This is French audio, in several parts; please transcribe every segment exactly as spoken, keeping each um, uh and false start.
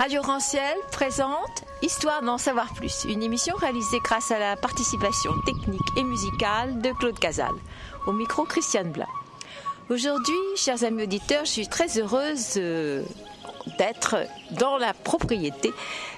Radio Rancière présente Histoire d'en savoir plus, une émission réalisée grâce à la participation technique et musicale de Claude Casal. Au micro, Christiane Blin. Aujourd'hui, chers amis auditeurs, je suis très heureuse euh, d'être dans la propriété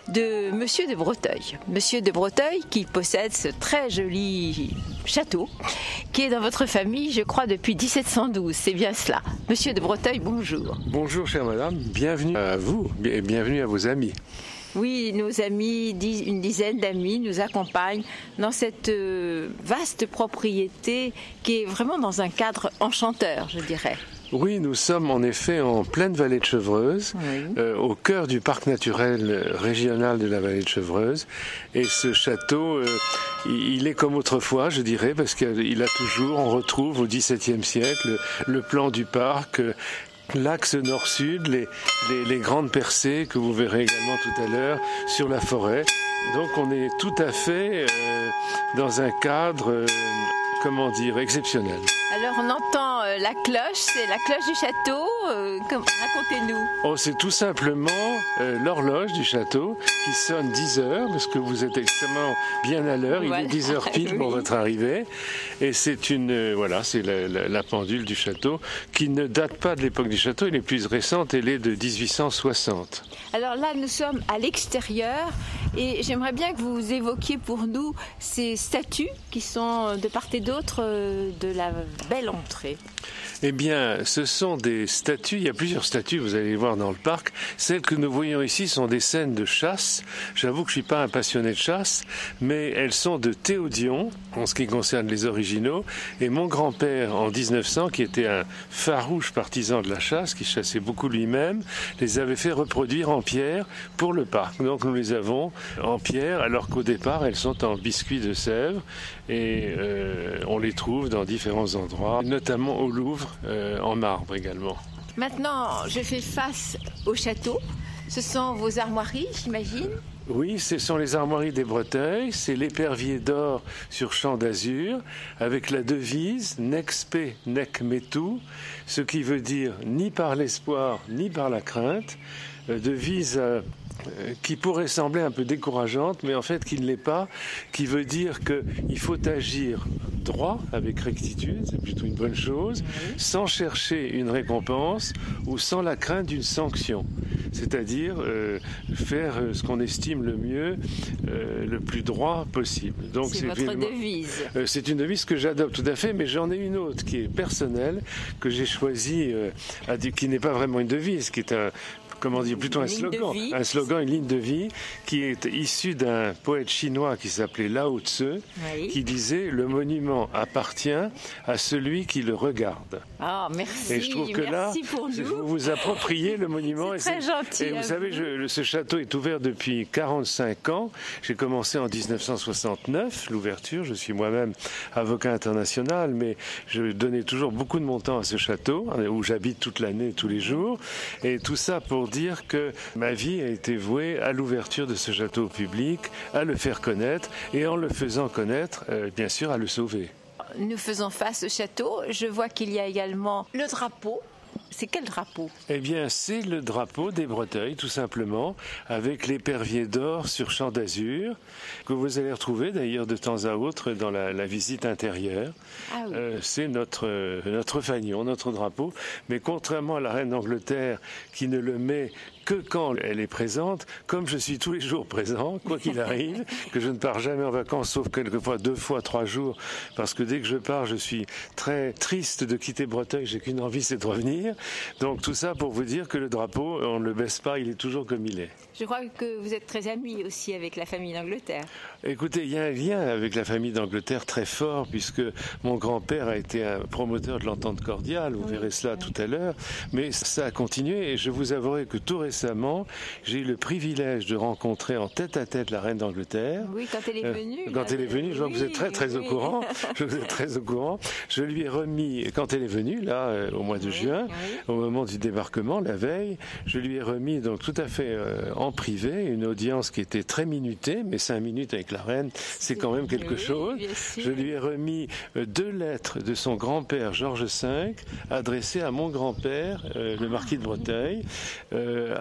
de Monsieur de Breteuil. Monsieur de Breteuil qui possède ce très joli château qui est dans votre famille, je crois, depuis dix-sept cent douze. C'est bien cela. Monsieur de Breteuil, bonjour. Bonjour, chère madame. Bienvenue à vous et bienvenue à vos amis. Oui, nos amis, une dizaine d'amis nous accompagnent dans cette vaste propriété qui est vraiment dans un cadre enchanteur, je dirais. Oui, nous sommes en effet en pleine vallée de Chevreuse, oui. euh, au cœur du parc naturel régional de la vallée de Chevreuse. Et ce château, euh, il est comme autrefois, je dirais, parce qu'il a toujours, on retrouve au dix-septième siècle, le plan du parc, euh, l'axe nord-sud, les, les, les grandes percées que vous verrez également tout à l'heure sur la forêt. Donc on est tout à fait euh, dans un cadre, euh, comment dire, exceptionnel. Alors on entend euh, la cloche, c'est la cloche du château, euh, comme, racontez-nous. Oh, c'est tout simplement euh, l'horloge du château qui sonne dix heures, parce que vous êtes extrêmement bien à l'heure, voilà. Il est dix heures pile oui. Pour votre arrivée. Et c'est une, euh, voilà, c'est la, la, la pendule du château qui ne date pas de l'époque du château, elle est plus récente, elle est de dix-huit cent soixante. Alors là, nous sommes à l'extérieur et j'aimerais bien que vous évoquiez pour nous ces statues qui sont de part et d'autre de la belle entrée. Eh bien, ce sont des statues, il y a plusieurs statues, vous allez les voir dans le parc. Celles que nous voyons ici sont des scènes de chasse. J'avoue que je ne suis pas un passionné de chasse, mais elles sont de Théodion, en ce qui concerne les originaux. Et mon grand-père, en dix-neuf cents, qui était un farouche partisan de la chasse, qui chassait beaucoup lui-même, les avait fait reproduire en pierre pour le parc. Donc nous les avons en pierre, alors qu'au départ, elles sont en biscuit de Sèvres. Et euh, on les trouve dans différents endroits, notamment au Louvre, euh, en marbre également. Maintenant, je fais face au château. Ce sont vos armoiries, j'imagine ? Oui, ce sont les armoiries des Breteuil, c'est l'épervier d'or sur champ d'azur, avec la devise « Nexpe nec metu », ce qui veut dire « ni par l'espoir, ni par la crainte », devise euh, qui pourrait sembler un peu décourageante, mais en fait qui ne l'est pas, qui veut dire qu'il faut agir droit, avec rectitude, c'est plutôt une bonne chose, sans chercher une récompense ou sans la crainte d'une sanction. C'est-à-dire euh, faire ce qu'on estime le mieux, euh, le plus droit possible. Donc, c'est, c'est votre vraiment, devise. Euh, c'est une devise que j'adopte tout à fait, mais j'en ai une autre qui est personnelle, que j'ai choisie, euh, à dire, qui n'est pas vraiment une devise, qui est un... comment dire, plutôt un slogan, un slogan, une ligne de vie qui est issue d'un poète chinois qui s'appelait Lao Tzu, oui. Qui disait « Le monument appartient à celui qui le regarde ». Ah, merci. Et je trouve que merci là, pour nous. vous vous appropriez le monument. C'est très et gentil. Et vous savez, je, ce château est ouvert depuis quarante-cinq ans. J'ai commencé en dix-neuf cent soixante-neuf, l'ouverture. Je suis moi-même avocat international, mais je donnais toujours beaucoup de mon temps à ce château, où j'habite toute l'année, tous les jours. Et tout ça pour dire que ma vie a été vouée à l'ouverture de ce château au public, à le faire connaître et en le faisant connaître, euh, bien sûr, à le sauver. Nous faisons face au château. Je vois qu'il y a également le drapeau. C'est quel drapeau ? Eh bien, c'est le drapeau des Breteuil, tout simplement, avec l'épervier d'or sur champ d'azur, que vous allez retrouver d'ailleurs de temps à autre dans la, la visite intérieure. Ah oui. euh, c'est notre, euh, notre fanion, notre drapeau. Mais contrairement à la reine d'Angleterre, qui ne le met que quand elle est présente, comme je suis tous les jours présent, quoi qu'il arrive, que je ne pars jamais en vacances, sauf quelquefois deux fois, trois jours, parce que dès que je pars, je suis très triste de quitter Breteuil, j'ai qu'une envie, c'est de revenir. Donc tout ça pour vous dire que le drapeau, on ne le baisse pas, il est toujours comme il est. Je crois que vous êtes très amis aussi avec la famille d'Angleterre. Écoutez, il y a un lien avec la famille d'Angleterre très fort, puisque mon grand-père a été un promoteur de l'entente cordiale, vous oui, verrez cela oui. tout à l'heure, mais ça a continué et je vous avouerai que tout récemment, j'ai eu le privilège de rencontrer en tête-à-tête la reine d'Angleterre. Oui, quand elle est venue. Euh, quand elle est venue, je vois oui, que vous êtes très très oui. au courant, je vous êtes très au courant. Je lui ai remis, quand elle est venue, là, euh, au mois de oui, juin, oui. au moment du débarquement, la veille, je lui ai remis donc tout à fait euh, en privé une audience qui était très minutée, mais cinq minutes avec la reine, c'est quand même quelque oui, chose. Je lui ai remis euh, deux lettres de son grand-père Georges cinq adressées à mon grand-père, euh, le marquis de Breteuil, euh,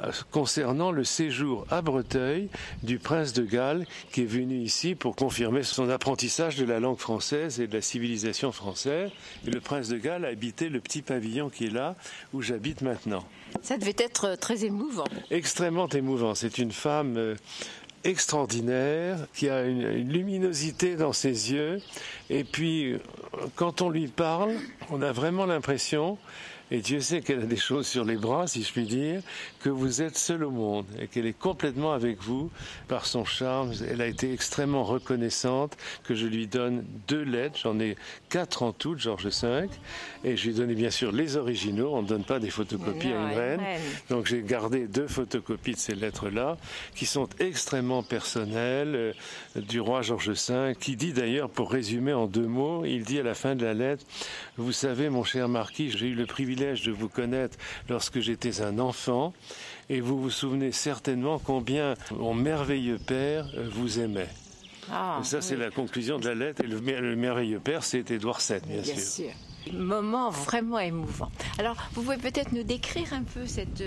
concernant le séjour à Breteuil du prince de Galles qui est venu ici pour confirmer son apprentissage de la langue française et de la civilisation française. Et le prince de Galles habitait le petit pavillon qui est là, où j'habite maintenant. Ça devait être très émouvant. Extrêmement émouvant. C'est une femme euh, extraordinaire qui a une, une luminosité dans ses yeux. Et puis, quand on lui parle, on a vraiment l'impression, et Dieu sait qu'elle a des choses sur les bras, si je puis dire, que vous êtes seul au monde et qu'elle est complètement avec vous par son charme. Elle a été extrêmement reconnaissante que je lui donne deux lettres. J'en ai quatre en tout, Georges cinq. Et je lui ai donné bien sûr les originaux. On ne donne pas des photocopies non, à une reine. reine. Donc j'ai gardé deux photocopies de ces lettres-là qui sont extrêmement personnelles euh, du roi Georges cinq, qui dit d'ailleurs, pour résumer en deux mots, il dit à la fin de la lettre: « Vous savez, mon cher marquis, j'ai eu le privilège de vous connaître lorsque j'étais un enfant, et vous vous souvenez certainement combien mon merveilleux père vous aimait. » Ah, et ça, oui. c'est la conclusion de la lettre. Et le, le merveilleux père, c'est Édouard sept, bien, Bien sûr. sûr. Moment vraiment émouvant. Alors, vous pouvez peut-être nous décrire un peu cette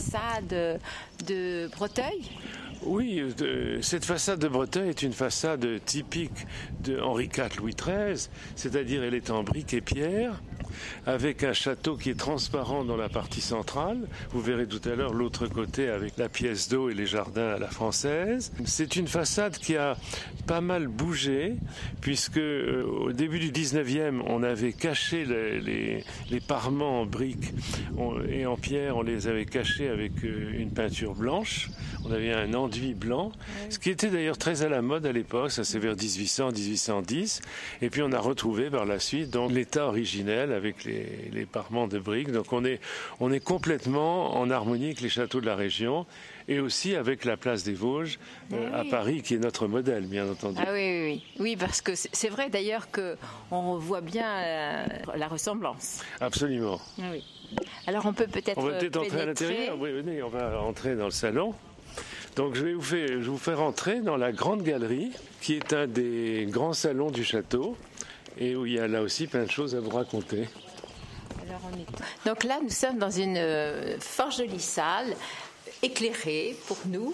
façade de Breteuil ? Oui, de, cette façade de Breteuil est une façade typique de Henri quatre, Louis treize, c'est-à-dire elle est en briques et pierre, avec un château qui est transparent dans la partie centrale. Vous verrez tout à l'heure l'autre côté avec la pièce d'eau et les jardins à la française. C'est une façade qui a pas mal bougé, puisque euh, au début du dix-neuvième, on avait caché les, les, les parements en briques on, et en pierre, on les avait cachés avec euh, une peinture blanche. On avait un enduit blanc, ce qui était d'ailleurs très à la mode à l'époque, ça c'est vers dix-huit cents, dix-huit cent dix. Et puis on a retrouvé par la suite donc l'état originel avec les, les parements de briques. Donc on est, on est complètement en harmonie avec les châteaux de la région et aussi avec la place des Vosges euh, oui. à Paris, qui est notre modèle, bien entendu. Ah oui, oui, oui. Oui, parce que c'est vrai d'ailleurs qu'on voit bien euh, la ressemblance. Absolument. Ah oui. Alors on peut peut-être On va peut-être entrer à pénétrer. l'intérieur. Oui, venez, on va entrer dans le salon. Donc je vais vous faire, je vous faire entrer dans la grande galerie, qui est un des grands salons du château, et où il y a là aussi plein de choses à vous raconter. Alors, on est... Donc là, nous sommes dans une euh, fort jolie salle, éclairée pour nous.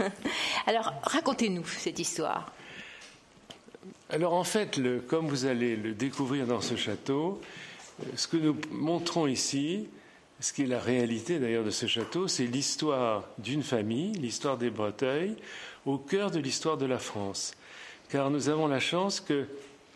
Alors, racontez-nous cette histoire. Alors en fait, le, comme vous allez le découvrir dans ce château, ce que nous montrons ici, ce qui est la réalité d'ailleurs de ce château, c'est l'histoire d'une famille, l'histoire des Breteuil, au cœur de l'histoire de la France. Car nous avons la chance que,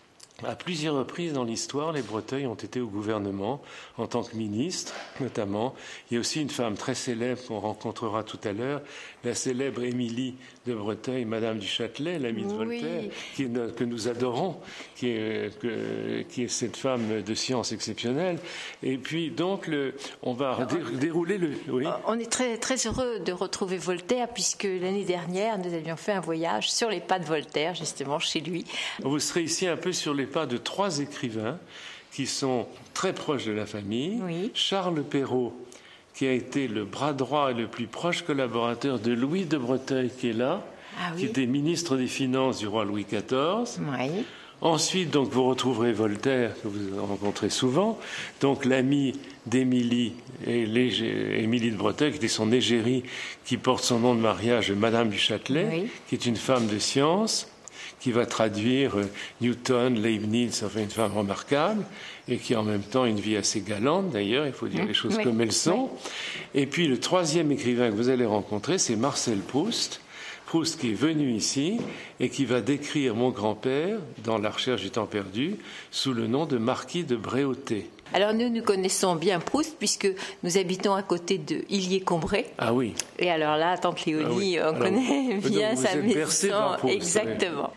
à plusieurs reprises dans l'histoire, les Breteuil ont été au gouvernement en tant que ministres, notamment. Il y a aussi une femme très célèbre qu'on rencontrera tout à l'heure, la célèbre Émilie de Breteuil, Madame du Châtelet, l'amie de Oui. Voltaire, qui est, que nous adorons, qui est, que, qui est cette femme de science exceptionnelle. Et puis donc, le, on va dé, dérouler le... Oui. On est très, très heureux de retrouver Voltaire, puisque l'année dernière, nous avions fait un voyage sur les pas de Voltaire, justement, chez lui. Vous serez ici un peu sur les pas de trois écrivains qui sont très proches de la famille. Oui. Charles Perrault, qui a été le bras droit et le plus proche collaborateur de Louis de Breteuil, qui est là, Ah oui. qui était ministre des Finances du roi Louis quatorze. Oui. Ensuite, donc, vous retrouverez Voltaire, que vous rencontrez souvent, donc l'ami d'Émilie, et Émilie de Breteuil, qui était son égérie, qui porte son nom de mariage, Madame du Châtelet, Oui. qui est une femme de science, qui va traduire Newton, Leibniz, enfin une femme remarquable, et qui a en même temps une vie assez galante, d'ailleurs, il faut dire les choses oui, comme elles sont. oui. Et puis le troisième écrivain que vous allez rencontrer, c'est Marcel Proust, Proust qui est venu ici et qui va décrire mon grand-père dans La recherche du temps perdu sous le nom de Marquis de Bréauté. Alors nous, nous connaissons bien Proust, puisque nous habitons à côté de Illier-Combray. Ah oui. Et alors là, tante Léonie, Ah oui. on Alors, connaît bien vous sa êtes bercé par maison. Proust, Exactement.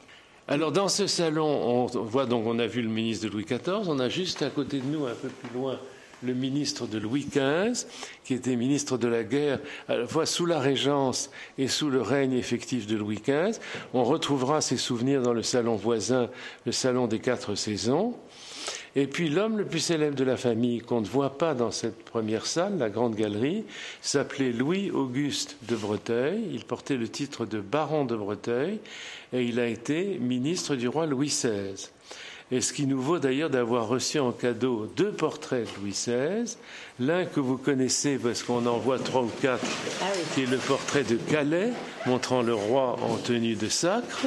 Alors dans ce salon, on voit donc, on a vu le ministre de Louis quatorze, on a juste à côté de nous, un peu plus loin, le ministre de Louis quinze, qui était ministre de la guerre, à la fois sous la régence et sous le règne effectif de Louis quinze. On retrouvera ses souvenirs dans le salon voisin, le salon des quatre saisons. Et puis l'homme le plus célèbre de la famille, qu'on ne voit pas dans cette première salle, la grande galerie, s'appelait Louis-Auguste de Breteuil. Il portait le titre de baron de Breteuil et il a été ministre du roi Louis seize. Et ce qui nous vaut d'ailleurs d'avoir reçu en cadeau deux portraits de Louis seize. L'un que vous connaissez parce qu'on en voit trois ou quatre, ah oui. qui est le portrait de Calais, montrant le roi en tenue de sacre,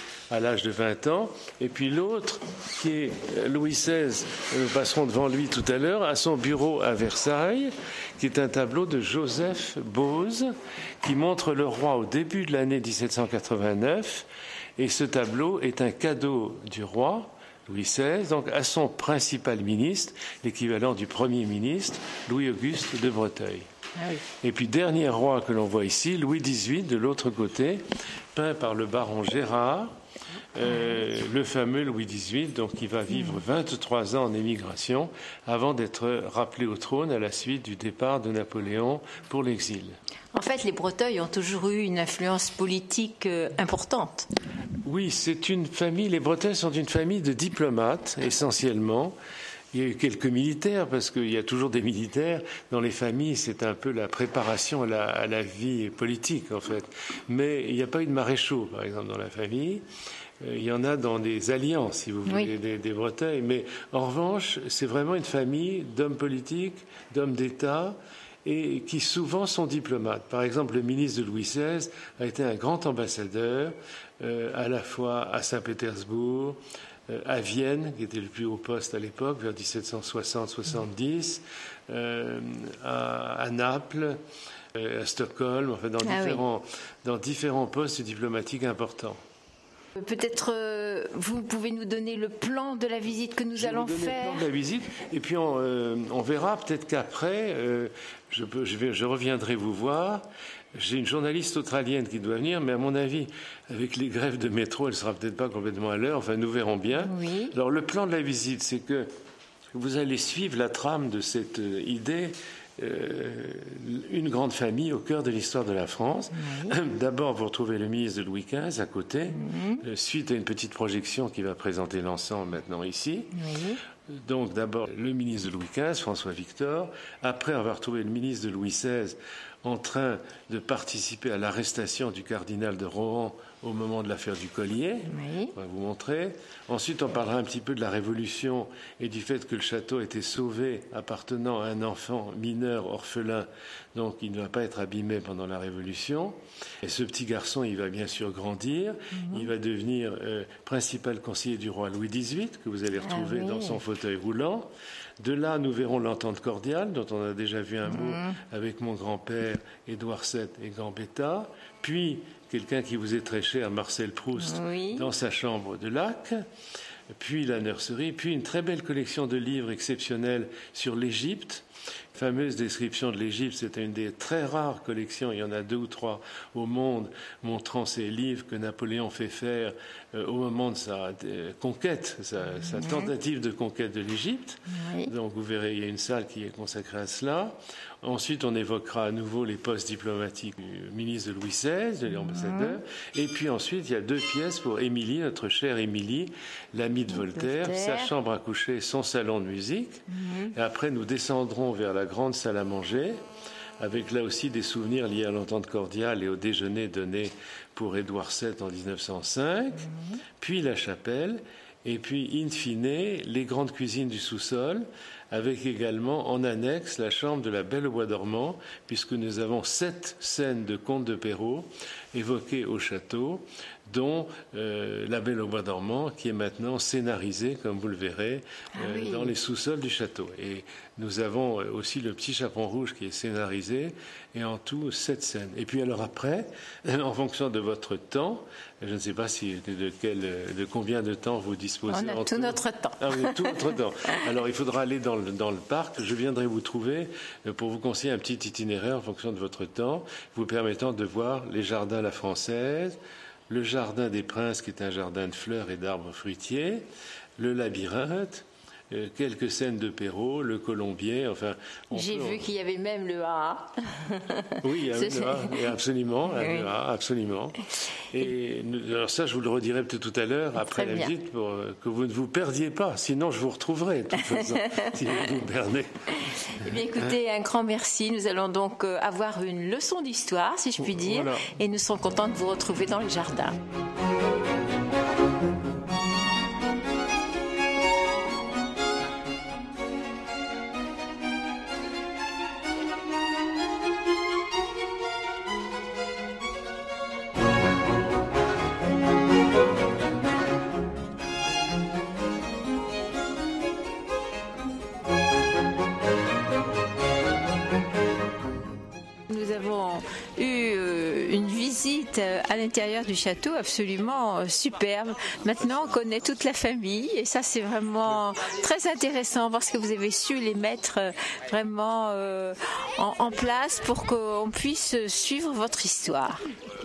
à l'âge de vingt ans, et puis l'autre qui est Louis seize, nous passerons devant lui tout à l'heure, à son bureau à Versailles, qui est un tableau de Joseph Bose, qui montre le roi au début de l'année dix-sept cent quatre-vingt-neuf, et ce tableau est un cadeau du roi, Louis seize, donc à son principal ministre, l'équivalent du premier ministre, Louis-Auguste de Breteuil. Ah oui. Et puis dernier roi que l'on voit ici, Louis dix-huit, de l'autre côté, peint par le baron Gérard, Euh, le fameux Louis dix-huit, donc qui va vivre vingt-trois ans en émigration avant d'être rappelé au trône à la suite du départ de Napoléon pour l'exil. En fait, les Breteuil ont toujours eu une influence politique euh, importante. Oui, c'est une famille, les Breteuil sont une famille de diplomates essentiellement. Il y a eu quelques militaires, parce qu'il y a toujours des militaires dans les familles, c'est un peu la préparation à la, à la vie politique en fait. Mais il n'y a pas eu de maréchaux, par exemple, dans la famille. Il y en a dans des alliances, si vous voulez, oui. des, des Breteuil. Mais en revanche, c'est vraiment une famille d'hommes politiques, d'hommes d'État, et qui souvent sont diplomates. Par exemple, le ministre de Louis seize a été un grand ambassadeur, euh, à la fois à Saint-Pétersbourg, euh, à Vienne, qui était le plus haut poste à l'époque, vers dix-sept cent soixante soixante-dix, euh, à, à Naples, euh, à Stockholm, enfin dans, ah différents, oui. dans différents postes diplomatiques importants. Peut-être euh, vous pouvez nous donner le plan de la visite que nous je allons vais vous donner faire. Le plan de la visite, et puis on, euh, on verra peut-être qu'après, euh, je, peux, je, vais, je reviendrai vous voir. J'ai une journaliste australienne qui doit venir, mais à mon avis, avec les grèves de métro, elle sera peut-être pas complètement à l'heure. Enfin, nous verrons bien. Oui. Alors, le plan de la visite, c'est que vous allez suivre la trame de cette euh, idée. Euh, une grande famille au cœur de l'histoire de la France. Oui. D'abord, vous retrouvez le ministre de Louis quinze à côté, mmh. euh, suite à une petite projection qui va présenter l'ensemble maintenant ici. Oui. Donc, d'abord, le ministre de Louis quinze, François Victor. Après, on va retrouver le ministre de Louis seize en train de participer à l'arrestation du cardinal de Rohan au moment de l'affaire du collier. Oui. On va vous montrer. Ensuite, on parlera un petit peu de la Révolution et du fait que le château a été sauvé appartenant à un enfant mineur orphelin, donc il ne va pas être abîmé pendant la Révolution. Et ce petit garçon, il va bien sûr grandir. Mm-hmm. Il va devenir euh, principal conseiller du roi Louis dix-huit, que vous allez retrouver ah, oui. dans son fauteuil roulant. De là, nous verrons l'entente cordiale, dont on a déjà vu un mot mmh. avec mon grand-père, Édouard sept et Gambetta. Puis, quelqu'un qui vous est très cher, Marcel Proust, oui. dans sa chambre de lac. Puis la nurserie. Puis une très belle collection de livres exceptionnels sur l'Égypte. Fameuse description de l'Égypte, c'était une des très rares collections, il y en a deux ou trois au monde, montrant ces livres que Napoléon fait faire euh, au moment de sa euh, conquête, sa, mmh. sa tentative de conquête de l'Égypte. Oui. Donc vous verrez, il y a une salle qui est consacrée à cela. Ensuite, on évoquera à nouveau les postes diplomatiques du ministre de Louis seize, de l'ambassadeur. Mmh. Et puis ensuite, il y a deux pièces pour Émilie, notre chère Émilie, l'amie de Voltaire, Voltaire, sa chambre à coucher, son salon de musique. Mmh. Et après, nous descendrons vers la grande salle à manger, avec là aussi des souvenirs liés à l'entente cordiale et au déjeuner donné pour Édouard sept en dix-neuf cent cinq, mmh. puis la chapelle, et puis, in fine, les grandes cuisines du sous-sol, avec également en annexe la chambre de la Belle au Bois dormant, puisque nous avons sept scènes de contes de Perrault évoquées au château, dont euh, la Belle au Bois dormant, qui est maintenant scénarisée, comme vous le verrez, euh, ah oui. dans les sous-sols du château. Et nous avons aussi le Petit Chaperon rouge qui est scénarisé, et en tout, sept scènes. Et puis alors après, en fonction de votre temps, je ne sais pas si de, quel, de combien de temps vous disposez. On a tout, tout notre temps. Ah oui, tout notre temps. Alors il faudra aller dans le, dans le parc. Je viendrai vous trouver pour vous conseiller un petit itinéraire en fonction de votre temps, vous permettant de voir les jardins à la française, le jardin des Princes, qui est un jardin de fleurs et d'arbres fruitiers, le labyrinthe, euh, quelques scènes de Perrault, le colombier, enfin... J'ai peut... vu qu'il y avait même le A. Oui, il y a le A, absolument, oui. le A, absolument. Et alors ça, je vous le redirai peut-être tout à l'heure, après la visite, pour que vous ne vous perdiez pas. Sinon, je vous retrouverai, de toute façon, si vous vous perdez. Eh bien, écoutez, un grand merci. Nous allons donc avoir une leçon d'histoire, si je puis dire, voilà. Et nous serons contents de vous retrouver dans les jardins. est euh, à l'intérieur du château absolument euh, superbe. Maintenant, on connaît toute la famille et ça, c'est vraiment très intéressant parce que vous avez su les mettre euh, vraiment euh, en, en place pour qu'on puisse suivre votre histoire.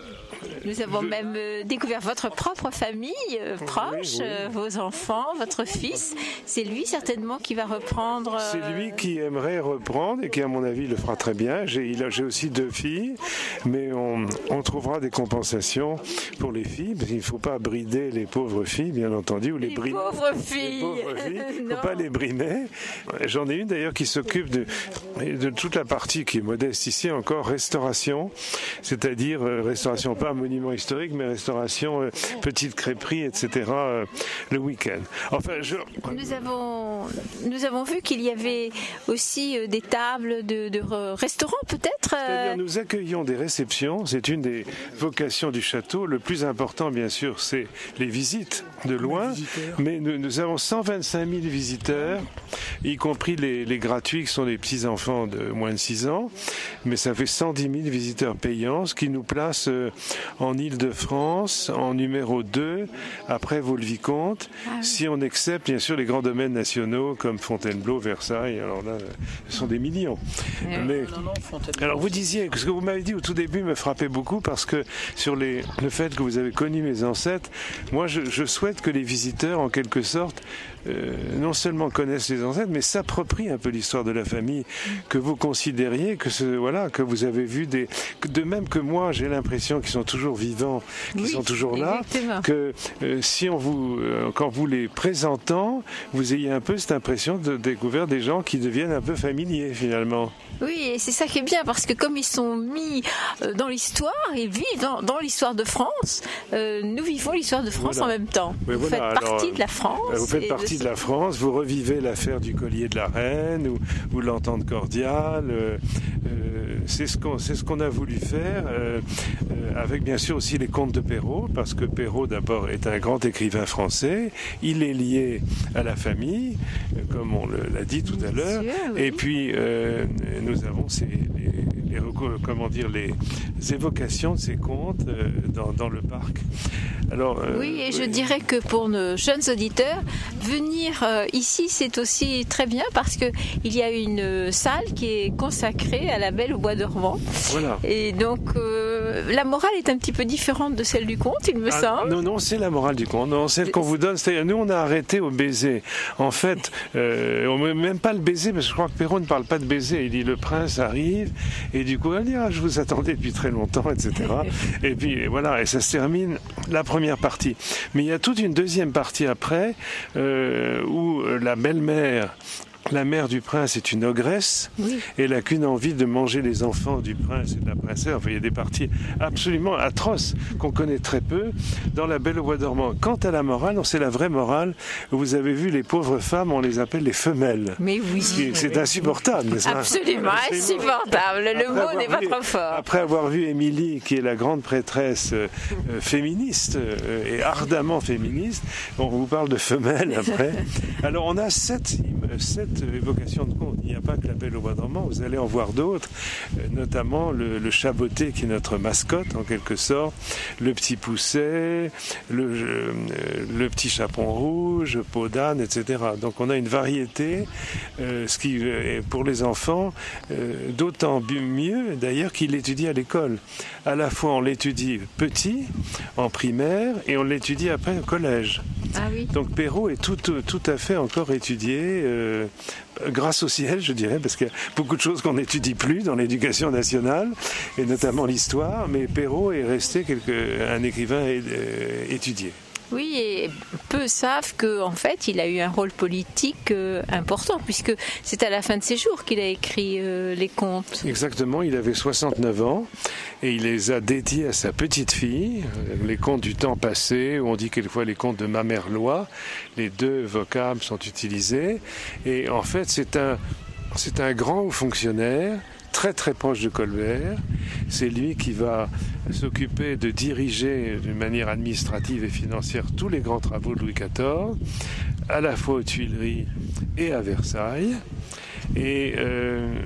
Nous avons même euh, découvert votre propre famille euh, proche, oui, oui. Euh, vos enfants, votre fils. C'est lui certainement qui va reprendre... Euh... C'est lui qui aimerait reprendre et qui, à mon avis, le fera très bien. J'ai, il a, j'ai aussi deux filles, mais on, on trouvera des compensations pour les filles, parce qu'il ne faut pas brider les pauvres filles, bien entendu, ou les, les brimer. pauvres filles. Les pauvres filles. Il ne faut pas les brimer. J'en ai une d'ailleurs qui s'occupe de, de toute la partie qui est modeste ici, encore restauration, c'est-à-dire euh, restauration pas monument historique, mais restauration, euh, petite crêperie, et cetera euh, le week-end. Enfin, je... Nous avons, nous avons vu qu'il y avait aussi euh, des tables de, de restaurants, peut-être euh... C'est-à-dire, nous accueillons des réceptions. C'est une des vocations du château. Le plus important, bien sûr, c'est les visites de loin. Mais nous, nous avons cent vingt-cinq mille visiteurs, y compris les, les gratuits, qui sont les petits-enfants de moins de six ans. Mais ça fait cent dix mille visiteurs payants, ce qui nous place euh, en Île-de-France, en numéro deux, après Vaux-le-Vicomte, ah oui. Si on accepte bien sûr les grands domaines nationaux comme Fontainebleau, Versailles, alors là, ce sont des millions. Oui. Mais, non, non, alors vous disiez, ce que vous m'avez dit au tout début me frappait beaucoup parce que sur les, le fait que vous avez connu mes ancêtres, moi je, je souhaite que les visiteurs, en quelque sorte, euh, non seulement connaissent les ancêtres, mais s'approprient un peu l'histoire de la famille, que vous considériez que ce, voilà, que vous avez vu des, de même que moi, j'ai l'impression qu'ils sont toujours vivants, qu'ils oui, sont toujours là, exactement. Que euh, si on vous, euh, quand vous les présentant, vous ayez un peu cette impression de découvrir des gens qui deviennent un peu familiers finalement. Oui, et c'est ça qui est bien parce que comme ils sont mis euh, dans l'histoire, ils vivent dans, dans l'histoire de France. Euh, nous vivons l'histoire de France voilà. En même temps. Mais vous voilà, faites partie alors, de la France. Vous faites partie de, de la France. Vous revivez l'affaire du collier de la reine ou, ou l'entente cordiale. Euh, euh, c'est ce qu'on, c'est ce qu'on a voulu faire euh, euh, avec bien sûr aussi les contes de Perrault, parce que Perrault d'abord est un grand écrivain français. Il est lié à la famille, comme on l'a dit tout à l'heure. Oui. Et puis euh, nous avons ces, les, les, comment dire, les évocations de ces contes euh, dans, dans le parc. Alors, euh, oui, et oui. Je dirais que pour nos jeunes auditeurs, venir euh, ici, c'est aussi très bien parce que il y a une salle qui est consacrée à la Belle au bois dormant. Voilà. Et donc, euh, la morale est un petit peu différente de celle du conte, il me ah, semble. Non, non, c'est la morale du conte. Non, celle qu'on vous donne, c'est-à-dire, nous, on a arrêté au baiser. En fait, euh, on ne même pas le baiser, parce que je crois que Perrault ne parle pas de baiser. Il dit le prince arrive, et du coup, elle dit ah, je vous attendais depuis très longtemps, et cetera. Et puis voilà, et ça se termine la première partie. Mais il y a toute une deuxième partie après, euh, où la belle-mère, la mère du prince est une ogresse, oui. Et elle n'a qu'une envie de manger les enfants du prince et de la princesse. Enfin, il y a des parties absolument atroces qu'on connaît très peu dans La Belle au bois dormant. Quant à la morale, c'est la vraie morale. Vous avez vu, les pauvres femmes, on les appelle les femelles. Mais oui. C'est insupportable, n'est-ce pas ? Absolument insupportable. Le après mot n'est pas trop fort. Après avoir vu Émilie, qui est la grande prêtresse euh, féministe euh, et ardemment féministe, on vous parle de femelles après. Alors on a sept, sept évocation de contes. Il n'y a pas que La Belle au bois dormant, vous allez en voir d'autres, notamment le, le Chaboté qui est notre mascotte en quelque sorte, le Petit Pousset, le, euh, le Petit Chaperon Rouge, Peau d'âne, et cetera. Donc on a une variété, euh, ce qui est pour les enfants euh, d'autant mieux d'ailleurs qu'ils l'étudient à l'école. À la fois on l'étudie petit, en primaire, et on l'étudie après au collège. Ah oui. Donc Perrault est tout, tout, tout à fait encore étudié euh, grâce au ciel, je dirais, parce qu'il y a beaucoup de choses qu'on n'étudie plus dans l'éducation nationale, et notamment l'histoire, mais Perrault est resté quelque, un écrivain euh, étudié. Oui, et peu savent qu'en fait, il a eu un rôle politique euh, important, puisque c'est à la fin de ses jours qu'il a écrit euh, les contes. Exactement, il avait soixante-neuf ans, et il les a dédiés à sa petite fille, les contes du temps passé, où on dit quelquefois les contes de ma mère Loi, les deux vocables sont utilisés, et en fait, c'est un, c'est un grand haut fonctionnaire, très très proche de Colbert. C'est lui qui va s'occuper de diriger d'une manière administrative et financière tous les grands travaux de Louis quatorze, à la fois aux Tuileries et à Versailles. Et euh,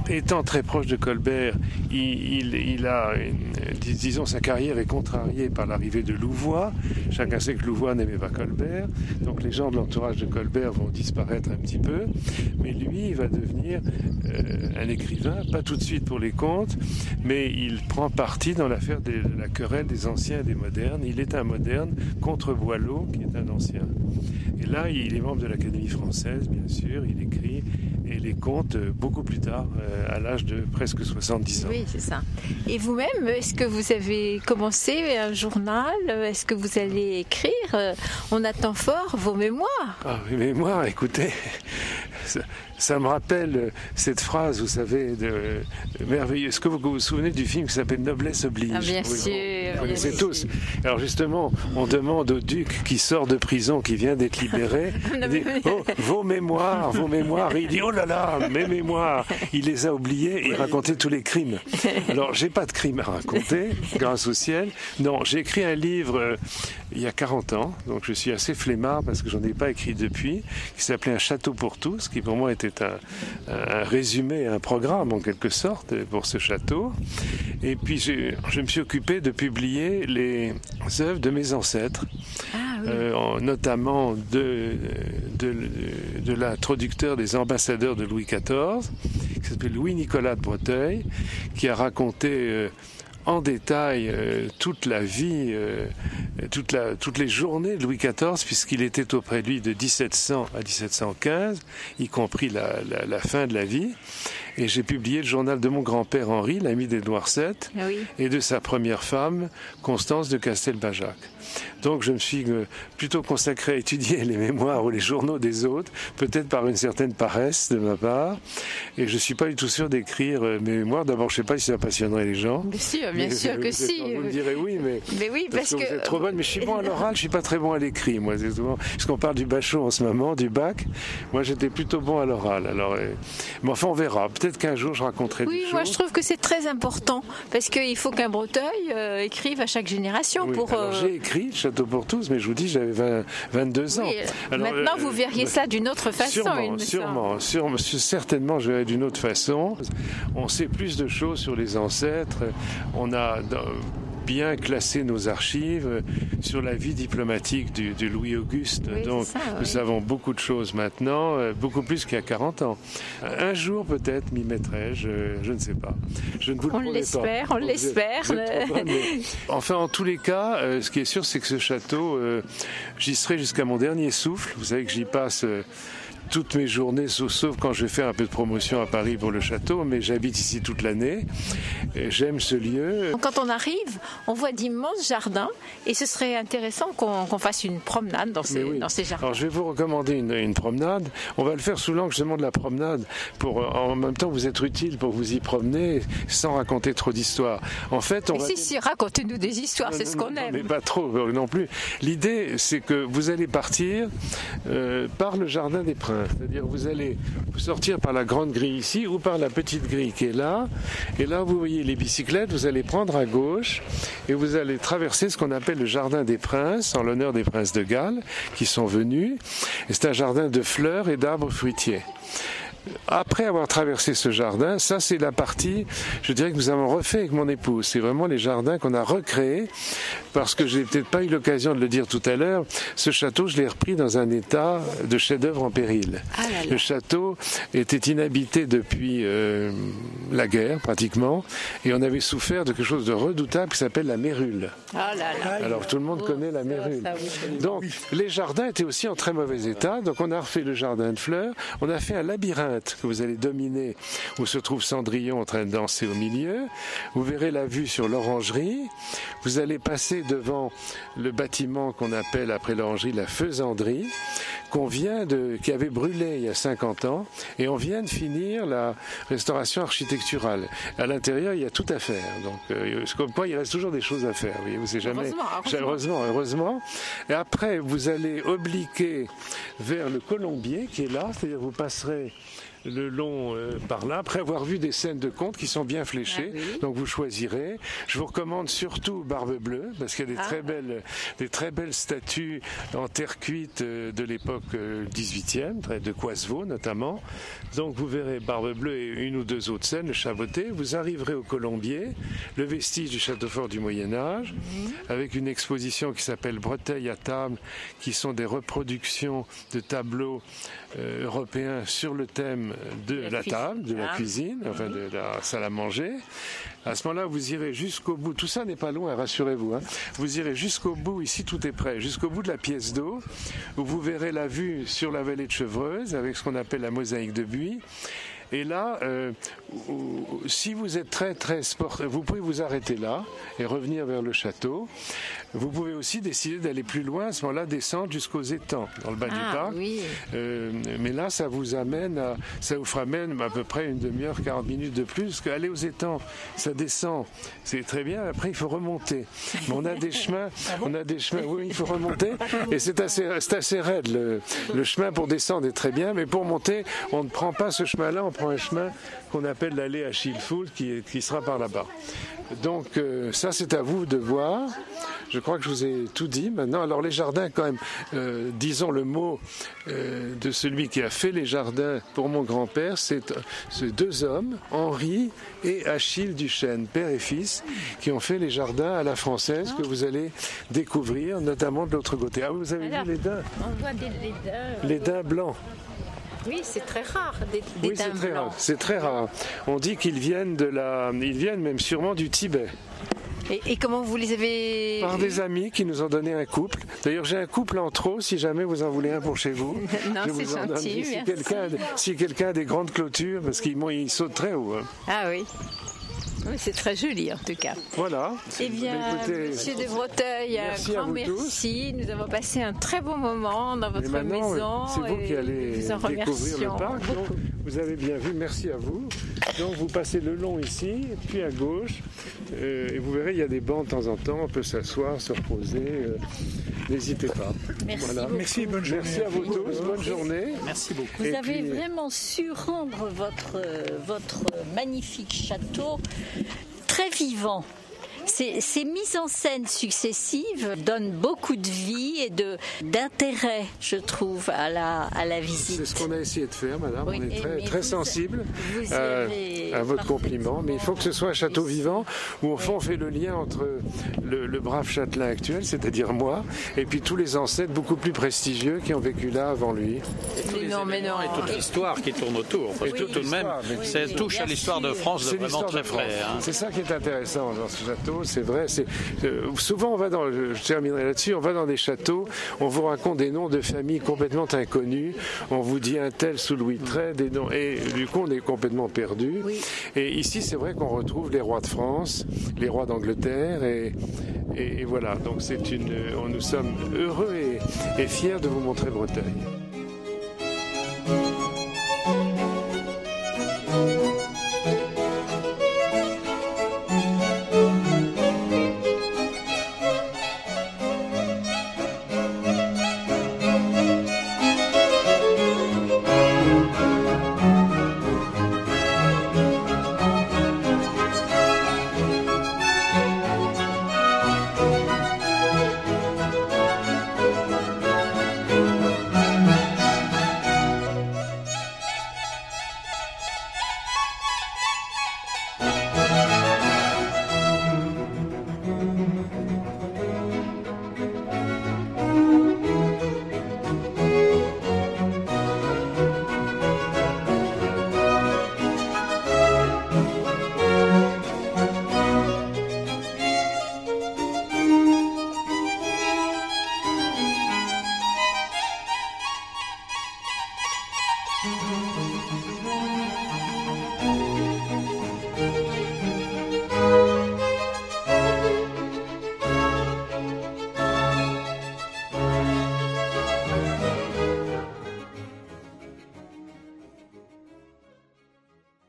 étant très proche de Colbert, il, il, il a, une, disons, sa carrière est contrariée par l'arrivée de Louvois. Chacun sait que Louvois n'aimait pas Colbert, donc les gens de l'entourage de Colbert vont disparaître un petit peu. Mais lui, il va devenir euh, un écrivain, pas tout de suite pour les contes, mais il prend parti dans l'affaire de la querelle des anciens et des modernes. Il est un moderne contre Boileau, qui est un ancien. Et là, il est membre de l'Académie française, bien sûr, il écrit et les contes beaucoup plus tard, à l'âge de presque soixante-dix ans. Oui, c'est ça. Et vous-même, est-ce que vous avez commencé un journal? Est-ce que vous allez écrire? On attend fort vos mémoires. Ah, mes mémoires, écoutez, ça, ça me rappelle cette phrase, vous savez, de, de merveilleux. Est-ce que vous vous souvenez du film qui s'appelle Noblesse oblige? Ah, bien oui, sûr. Vous connaissez tous. Alors justement, on demande au duc qui sort de prison, qui vient d'être libéré, il dit, oh, vos mémoires, vos mémoires. Et il dit, oh là là, mes mémoires. Il les a oubliés et il racontait tous les crimes. Alors, j'ai pas de crimes à raconter, grâce au ciel. Non, j'ai écrit un livre euh, il y a quarante ans, donc je suis assez flemmard parce que j'en ai pas écrit depuis, qui s'appelait Un château pour tous, qui pour moi était un, un résumé, un programme en quelque sorte pour ce château. Et puis, je me suis occupé de publier les œuvres de mes ancêtres. Ah, oui. Euh, en, notamment de, de, de l'introducteur des ambassadeurs de Louis quatorze, qui s'appelle Louis-Nicolas de Breteuil, qui a raconté euh, en détail euh, toute la vie, euh, toute la, toutes les journées de Louis quatorze, puisqu'il était auprès de lui de dix-sept cents à dix-sept cent quinze, y compris la, la, la fin de la vie. Et j'ai publié le journal de mon grand-père Henri, l'ami d'Édouard sept, oui. et de sa première femme, Constance de Castelbajac. Donc je me suis plutôt consacré à étudier les mémoires ou les journaux des autres, peut-être par une certaine paresse de ma part, et je ne suis pas du tout sûr d'écrire mes mémoires. D'abord, je ne sais pas si ça passionnerait les gens. Bien sûr, bien mais, sûr que si. Vous me direz oui, mais, mais oui, parce, parce que, que... vous êtes trop bonne, mais je suis bon à l'oral, je ne suis pas très bon à l'écrit, moi. C'est souvent, puisqu'on parle du bachot en ce moment, du bac, moi j'étais plutôt bon à l'oral. Alors, euh, mais enfin, on verra. Peut-être qu'un jour je raconterai oui, des choses. Oui, moi je trouve que c'est très important, parce qu'il faut qu'un Breteuil euh, écrive à chaque génération. Oui, pour. Alors, euh... j'ai écrit Château pour tous, mais je vous dis, j'avais vingt, vingt-deux ans. Oui, alors, maintenant, euh, vous verriez euh, ça d'une autre façon. Sûrement, sûrement, sûrement, certainement, je verrais d'une autre façon. On sait plus de choses sur les ancêtres. On a bien classé nos archives sur la vie diplomatique du, du Louis-Auguste. Oui, donc, ça, nous oui. savons beaucoup de choses maintenant, beaucoup plus qu'il y a quarante ans. Un jour, peut-être, m'y mettrai-je, je ne sais pas. Je ne vous le on l'espère, on l'espère. Enfin, en tous les cas, euh, ce qui est sûr, c'est que ce château, euh, j'y serai jusqu'à mon dernier souffle. Vous savez que j'y passe euh, toutes mes journées, sauf, sauf quand je vais faire un peu de promotion à Paris pour le château, mais j'habite ici toute l'année. J'aime ce lieu. Quand on arrive, on voit d'immenses jardins et ce serait intéressant qu'on qu'on fasse une promenade dans ces, oui. dans ces jardins. Alors je vais vous recommander une, une promenade. On va le faire sous l'angle justement de la promenade pour en même temps vous être utile pour vous y promener sans raconter trop d'histoires. En fait, on mais va... si, si, racontez-nous des histoires, c'est ce qu'on aime. Mais pas trop non plus. L'idée, c'est que vous allez partir euh, par le jardin des Princes. C'est-à-dire vous allez sortir par la grande grille ici ou par la petite grille qui est là. Et là, vous voyez les bicyclettes, vous allez prendre à gauche et vous allez traverser ce qu'on appelle le jardin des Princes, en l'honneur des princes de Galles qui sont venus. Et c'est un jardin de fleurs et d'arbres fruitiers. Après avoir traversé ce jardin, ça c'est la partie, je dirais que nous avons refait avec mon épouse. C'est vraiment les jardins qu'on a recréés, parce que j'ai peut-être pas eu l'occasion de le dire tout à l'heure. Ce château, je l'ai repris dans un état de chef-d'œuvre en péril. Ah là là. Le château était inhabité depuis euh, la guerre pratiquement, et on avait souffert de quelque chose de redoutable qui s'appelle la mérule. Ah là là. Alors tout le monde oh, connaît la mérule. Ça, oui. Donc les jardins étaient aussi en très mauvais état. Donc on a refait le jardin de fleurs. On a fait un labyrinthe que vous allez dominer, où se trouve Cendrillon en train de danser au milieu. Vous verrez la vue sur l'orangerie. Vous allez passer devant le bâtiment qu'on appelle après l'orangerie la faisanderie, qu'on vient de, qui avait brûlé il y a cinquante ans, et on vient de finir la restauration architecturale. À l'intérieur, il y a tout à faire. Donc, euh, comme quoi, il reste toujours des choses à faire. Vous savez jamais. Heureusement, heureusement. heureusement, heureusement. Et après, vous allez obliquer vers le colombier qui est là, c'est-à-dire vous passerez le long euh, par là, après avoir vu des scènes de contes qui sont bien fléchées. Ah, oui. Donc vous choisirez. Je vous recommande surtout Barbe Bleue, parce qu'il y a des, ah. très, belles, des très belles statues en terre cuite euh, de l'époque euh, dix-huitième, de Coisevaux notamment. Donc vous verrez Barbe Bleue et une ou deux autres scènes, le Chaboté. Vous arriverez au Colombier, le vestige du château fort du Moyen-Âge, mmh. avec une exposition qui s'appelle Breteuil à table, qui sont des reproductions de tableaux euh, européens sur le thème de la, la table, de la ah. cuisine, enfin de la salle à manger. À ce moment-là, vous irez jusqu'au bout. Tout ça n'est pas loin, rassurez-vous. Hein. Vous irez jusqu'au bout, ici tout est prêt, jusqu'au bout de la pièce d'eau, où vous verrez la vue sur la vallée de Chevreuse, avec ce qu'on appelle la mosaïque de buis. Et là, euh, si vous êtes très très sportif, vous pouvez vous arrêter là et revenir vers le château. Vous pouvez aussi décider d'aller plus loin, à ce moment-là, descendre jusqu'aux étangs dans le bas ah, du parc. Oui. Euh, mais là, ça vous amène, à, ça vous fera même à peu près une demi-heure, quarante minutes de plus. Parce qu'aller aux étangs, ça descend, c'est très bien. Après, il faut remonter. Mais on a des chemins, on a des chemins. Oui, il faut remonter. Et c'est assez, c'est assez raide. Le, le chemin pour descendre est très bien, mais pour monter, on ne prend pas ce chemin-là. On prend un chemin qu'on appelle l'allée à Chilfoul, qui, qui sera par là-bas. Donc euh, ça, c'est à vous de voir. Je crois que je vous ai tout dit maintenant. Alors les jardins, quand même, euh, disons le mot euh, de celui qui a fait les jardins pour mon grand-père, c'est ces deux hommes, Henri et Achille Duchesne, père et fils, qui ont fait les jardins à la française, que vous allez découvrir, notamment de l'autre côté. Ah, vous avez Alors, vu les daims? On voit des, les daims. Les daims blancs. Oui, c'est très rare, des, des oui, c'est très rare. C'est très rare. On dit qu'ils viennent de la, ils viennent même sûrement du Tibet. Et, et comment vous les avez... Par des amis qui nous ont donné un couple. D'ailleurs, j'ai un couple en trop, si jamais vous en voulez un pour chez vous. Non, c'est gentil, si quelqu'un, si quelqu'un a des grandes clôtures, parce qu'ils ils sautent très haut. Hein. Ah oui. Oui, c'est très joli en tout cas. Voilà. Eh bien, écoutez, Monsieur de Breteuil, un grand merci. Nous avons passé un très bon moment dans votre maison. C'est vous qui allez découvrir le parc. Donc, vous avez bien vu, merci à vous. Donc vous passez le long ici, puis à gauche, euh, et vous verrez, il y a des bancs de temps en temps, on peut s'asseoir, se reposer. Euh, N'hésitez pas. Merci voilà. beaucoup. Merci, bonne journée. Merci à vous tous, bonne journée. Merci beaucoup. Vous et avez puis... vraiment su rendre votre, votre magnifique château très vivant. Ces, ces mises en scène successives donnent beaucoup de vie et de, d'intérêt, je trouve, à la, à la visite. C'est ce qu'on a essayé de faire, madame. Oui, on est très, très sensible euh, à votre compliment. Mais il faut que ce soit un château vivant où, au fond, on fait le lien entre le, le brave châtelain actuel, c'est-à-dire moi, et puis tous les ancêtres beaucoup plus prestigieux qui ont vécu là avant lui. Et tous les non, mais non. Et toute l'histoire qui tourne autour. Parce oui, que tout de même, ça oui, touche à l'histoire de France de vraiment très près. Hein. C'est ça qui est intéressant dans ce château. C'est vrai, c'est euh, souvent on va dans, je terminerai là-dessus, on va dans des châteaux, on vous raconte des noms de familles complètement inconnus, on vous dit un tel sous Louis treize, des noms, et du coup on est complètement perdu. Oui. Et ici c'est vrai qu'on retrouve les rois de France, les rois d'Angleterre, et, et, et voilà. Donc c'est une, on, nous sommes heureux et, et fiers de vous montrer Breteuil.